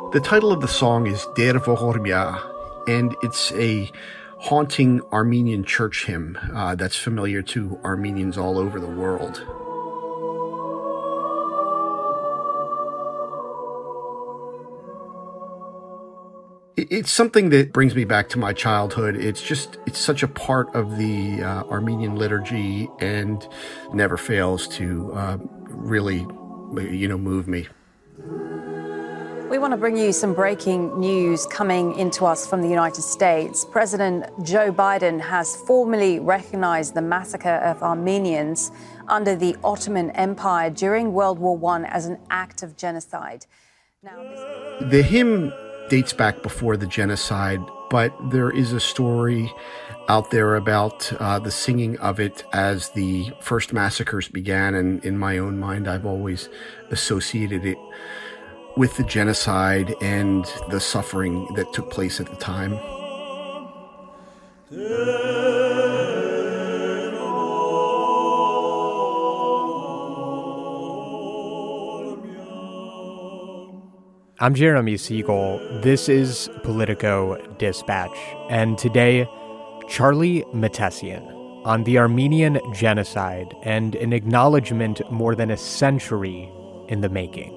The title of the song is Der Vohormia, and it's a haunting Armenian church hymn that's familiar to Armenians all over the world. It's something that brings me back to my childhood. It's such a part of the Armenian liturgy and never fails to really, move me. We want to bring you some breaking news coming into us from the United States. President Joe Biden has formally recognized the massacre of Armenians under the Ottoman Empire during World War I as an act of genocide. The hymn dates back before the genocide, but there is a story out there about the singing of it as the first massacres began, and in my own mind I've always associated it with the genocide and the suffering that took place at the time. I'm Jeremy Siegel. This is Politico Dispatch, and today, Charlie Mahtesian on the Armenian genocide and an acknowledgement more than a century in the making.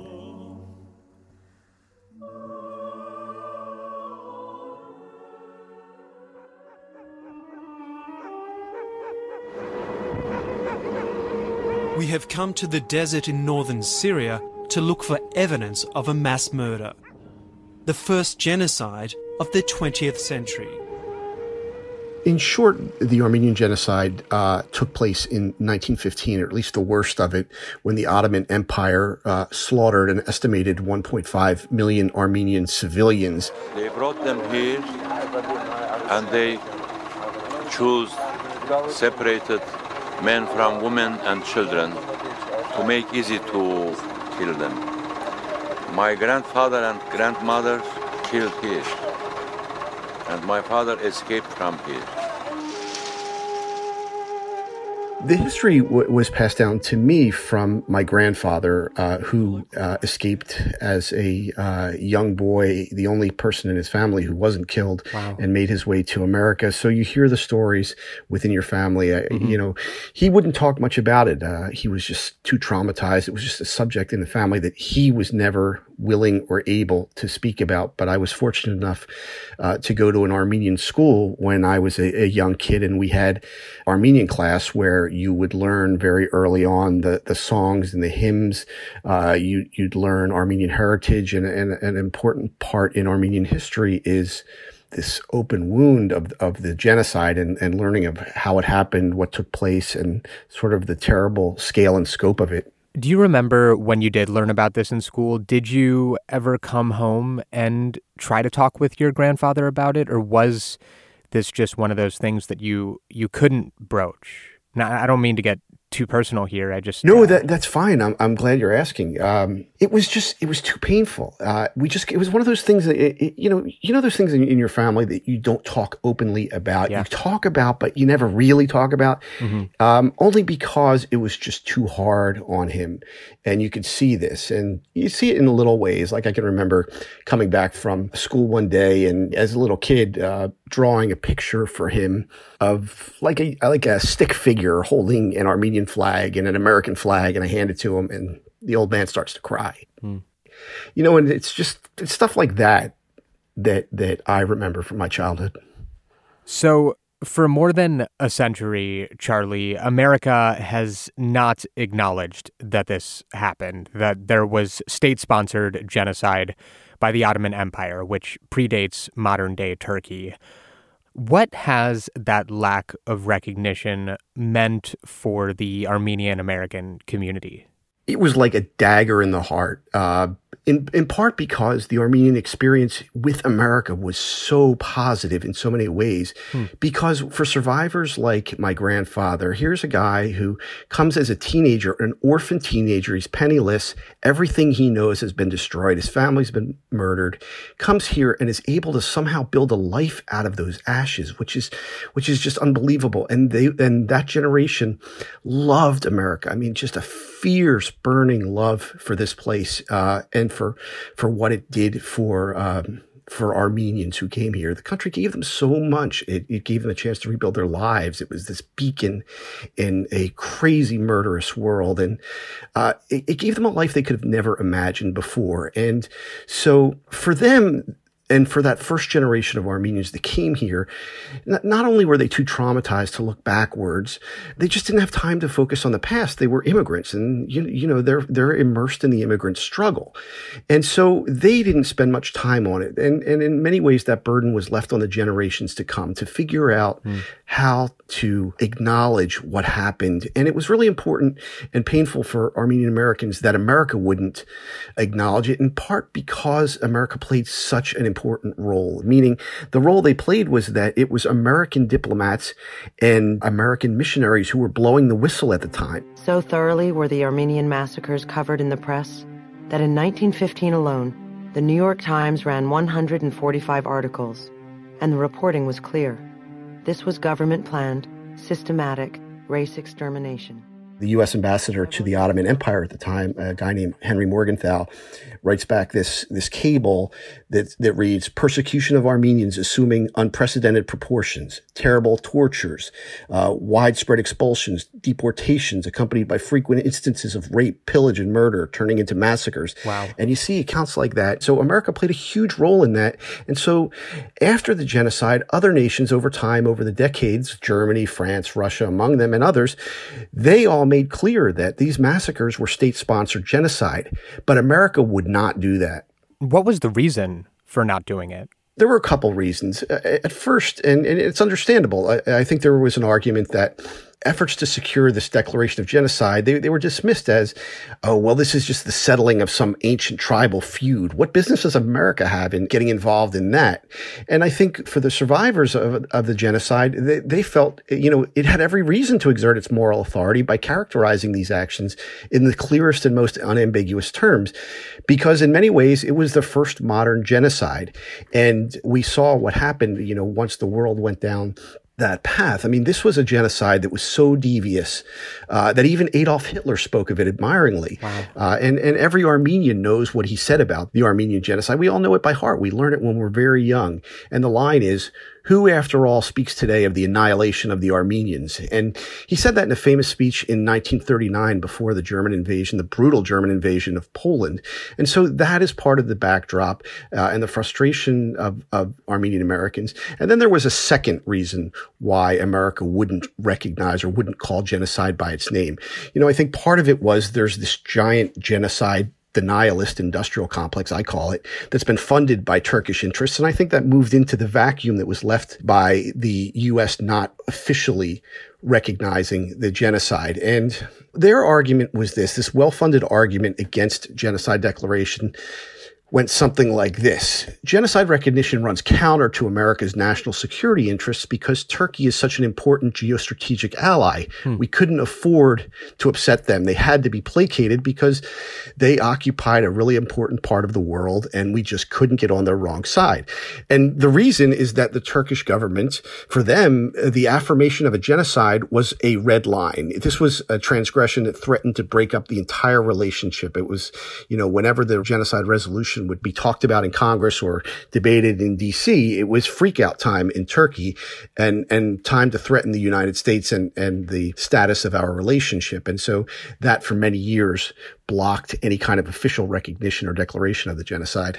We have come to the desert in northern Syria to look for evidence of a mass murder, the first genocide of the 20th century. In short, the Armenian genocide took place in 1915, or at least the worst of it, when the Ottoman Empire slaughtered an estimated 1.5 million Armenian civilians. They brought them here and they separated men from women and children to make easy to kill them. My grandfather and grandmother killed here, and my father escaped from here. The history was passed down to me from my grandfather, who escaped as a young boy, the only person in his family who wasn't killed. Wow. And made his way to America. So you hear the stories within your family. He wouldn't talk much about it. He was just too traumatized. It was just a subject in the family that he was never willing or able to speak about. But I was fortunate enough to go to an Armenian school when I was a young kid, and we had Armenian class where you would learn very early on the songs and the hymns. You'd learn Armenian heritage, and an important part in Armenian history is this open wound of the genocide and learning of how it happened, what took place, and sort of the terrible scale and scope of it. Do you remember when you did learn about this in school, did you ever come home and try to talk with your grandfather about it, or was this just one of those things that you couldn't broach? Now, I don't mean to get too personal here. No, that's fine. I'm glad you're asking. It was too painful. It was one of those things that, those things in your family that you don't talk openly about. Yeah. You talk about, but you never really talk about, only because it was just too hard on him. And you could see this, and you see it in little ways. Like I can remember coming back from school one day, and as a little kid, drawing a picture for him of like a stick figure holding an Armenian flag and an American flag, and I hand it to him, and the old man starts to cry. And it's stuff like that I remember from my childhood. So for more than a century, Charlie, America has not acknowledged that this happened, that there was state-sponsored genocide by the Ottoman Empire, which predates modern-day Turkey. What has that lack of recognition meant for the Armenian American community? It was like a dagger in the heart. In part because the Armenian experience with America was so positive in so many ways. Because for survivors like my grandfather, here's a guy who comes as a teenager, an orphan teenager. He's penniless. Everything he knows has been destroyed. His family's been murdered. Comes here and is able to somehow build a life out of those ashes, which is just unbelievable. And that generation loved America. I mean, just a fierce, burning love for this place. And and for what it did for Armenians who came here. The country gave them so much. It gave them a chance to rebuild their lives. It was this beacon in a crazy, murderous world. And it gave them a life they could have never imagined before. And so for them, and for that first generation of Armenians that came here, not only were they too traumatized to look backwards, they just didn't have time to focus on the past. They were immigrants, and you know they're immersed in the immigrant struggle, and so they didn't spend much time on it. And in many ways, that burden was left on the generations to come to figure out how to acknowledge what happened. And it was really important and painful for Armenian Americans that America wouldn't acknowledge it, in part because America played such an important role, meaning the role they played was that it was American diplomats and American missionaries who were blowing the whistle at the time. So thoroughly were the Armenian massacres covered in the press that in 1915 alone, the New York Times ran 145 articles, and the reporting was clear. This was government-planned, systematic race extermination. The U.S. ambassador to the Ottoman Empire at the time, a guy named Henry Morgenthau, writes back this cable that reads, "Persecution of Armenians assuming unprecedented proportions, terrible tortures, widespread expulsions, deportations accompanied by frequent instances of rape, pillage, and murder turning into massacres." Wow. And you see accounts like that. So America played a huge role in that. And so after the genocide, other nations over time, over the decades, Germany, France, Russia, among them, and others, they all made clear that these massacres were state-sponsored genocide. But America would not do that. What was the reason for not doing it? There were a couple reasons. At first, and it's understandable, I think there was an argument that efforts to secure this declaration of genocide, they were dismissed as, oh, well, this is just the settling of some ancient tribal feud. What business does America have in getting involved in that? And I think for the survivors of the genocide, they felt, it had every reason to exert its moral authority by characterizing these actions in the clearest and most unambiguous terms, because in many ways, it was the first modern genocide. And we saw what happened, once the world went down that path. I mean, this was a genocide that was so devious that even Adolf Hitler spoke of it admiringly. Wow. And every Armenian knows what he said about the Armenian genocide. We all know it by heart. We learn it when we're very young. And the line is, "Who, after all, speaks today of the annihilation of the Armenians?" And he said that in a famous speech in 1939 before the German invasion, the brutal German invasion of Poland. And so that is part of the backdrop and the frustration of Armenian Americans. And then there was a second reason why America wouldn't recognize or wouldn't call genocide by its name. I think part of it was there's this giant genocide denialist industrial complex, I call it, that's been funded by Turkish interests. And I think that moved into the vacuum that was left by the U.S. not officially recognizing the genocide. And their argument was this well-funded argument against genocide declaration went something like this. Genocide recognition runs counter to America's national security interests because Turkey is such an important geostrategic ally. We couldn't afford to upset them. They had to be placated because they occupied a really important part of the world, and we just couldn't get on their wrong side. And the reason is that the Turkish government, for them, the affirmation of a genocide was a red line. This was a transgression that threatened to break up the entire relationship. It was, whenever the genocide resolution would be talked about in Congress or debated in D.C., it was freakout time in Turkey and time to threaten the United States and the status of our relationship. And so that for many years blocked any kind of official recognition or declaration of the genocide.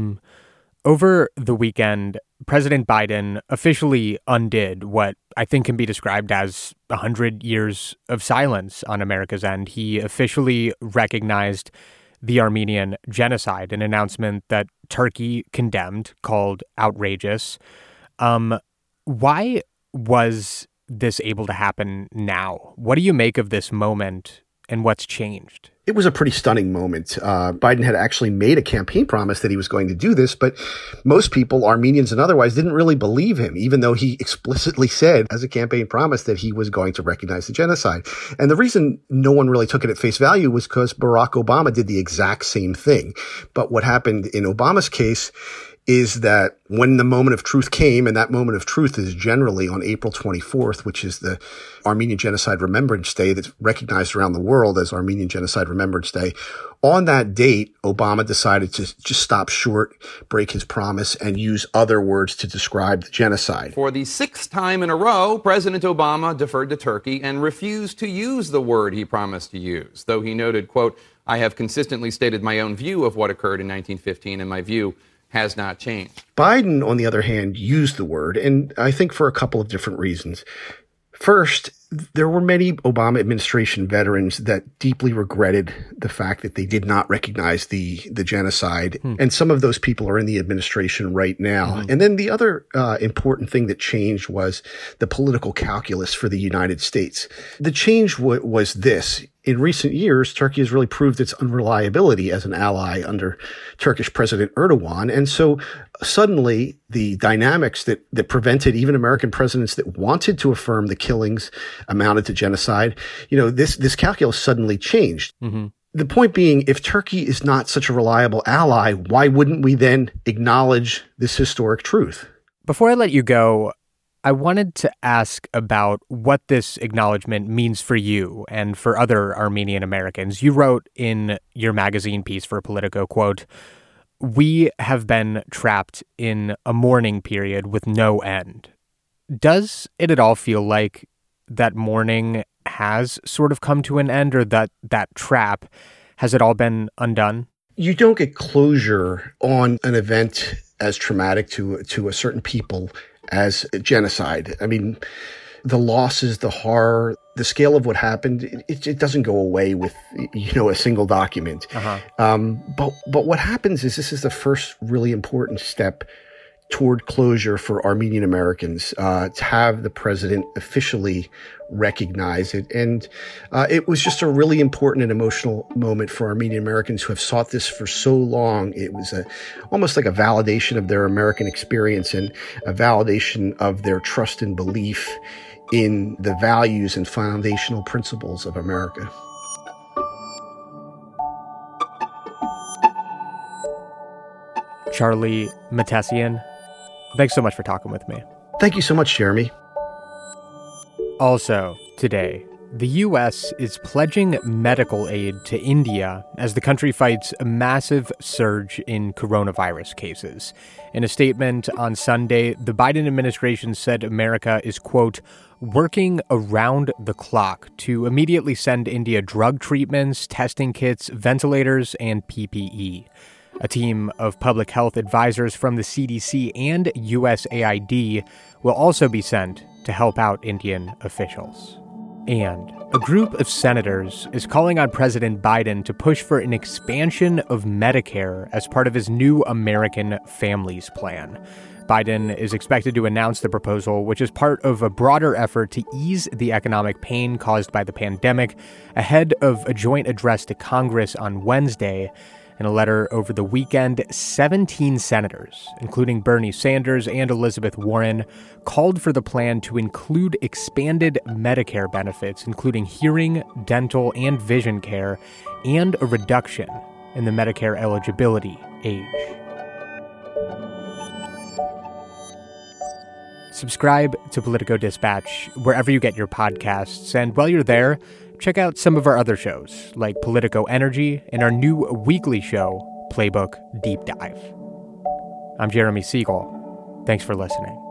Over the weekend, President Biden officially undid what I think can be described as 100 years of silence on America's end. He officially recognized the Armenian genocide, an announcement that Turkey condemned, called outrageous. Why was this able to happen now? What do you make of this moment and what's changed? It was a pretty stunning moment. Biden had actually made a campaign promise that he was going to do this, but most people, Armenians and otherwise, didn't really believe him, even though he explicitly said as a campaign promise that he was going to recognize the genocide. And the reason no one really took it at face value was because Barack Obama did the exact same thing. But what happened in Obama's case is that when the moment of truth came, and that moment of truth is generally on April 24th, which is the Armenian Genocide Remembrance Day that's recognized around the world as Armenian Genocide Remembrance Day. On that date, Obama decided to just stop short, break his promise, and use other words to describe the genocide. For the sixth time in a row, President Obama deferred to Turkey and refused to use the word he promised to use, though he noted, quote, "I have consistently stated my own view of what occurred in 1915, and my view has not changed." Biden, on the other hand, used the word, and I think for a couple of different reasons. First, there were many Obama administration veterans that deeply regretted the fact that they did not recognize the genocide. And some of those people are in the administration right now. And then the other important thing that changed was the political calculus for the United States. The change was this. In recent years, Turkey has really proved its unreliability as an ally under Turkish President Erdogan. And so suddenly the dynamics that prevented even American presidents that wanted to affirm the killings amounted to genocide, this calculus suddenly changed. The point being, if Turkey is not such a reliable ally, why wouldn't we then acknowledge this historic truth? Before I let you go, I wanted to ask about what this acknowledgement means for you and for other Armenian Americans. You wrote in your magazine piece for Politico, quote, "We have been trapped in a mourning period with no end." Does it at all feel like that mourning has sort of come to an end, or that trap, has it all been undone? You don't get closure on an event as traumatic to a certain people as genocide. I mean, the losses, the horror, the scale of what happened, it doesn't go away with, a single document. But what happens is this is the first really important step toward closure for Armenian Americans, to have the president officially recognize it. And it was just a really important and emotional moment for Armenian Americans who have sought this for so long. It was almost like a validation of their American experience and a validation of their trust and belief in the values and foundational principles of America. Charlie Mahtesian, thanks so much for talking with me. Thank you so much, Jeremy. Also, today, the U.S. is pledging medical aid to India as the country fights a massive surge in coronavirus cases. In a statement on Sunday, the Biden administration said America is, quote, "working around the clock to immediately send India drug treatments, testing kits, ventilators, and PPE. A team of public health advisors from the CDC and USAID will also be sent to help out Indian officials. And a group of senators is calling on President Biden to push for an expansion of Medicare as part of his new American Families Plan. Biden is expected to announce the proposal, which is part of a broader effort to ease the economic pain caused by the pandemic, ahead of a joint address to Congress on Wednesday. In a letter over the weekend, 17 senators, including Bernie Sanders and Elizabeth Warren, called for the plan to include expanded Medicare benefits, including hearing, dental, and vision care, and a reduction in the Medicare eligibility age. Subscribe to Politico Dispatch wherever you get your podcasts, and while you're there, check out some of our other shows, like Politico Energy and our new weekly show, Playbook Deep Dive. I'm Jeremy Siegel. Thanks for listening.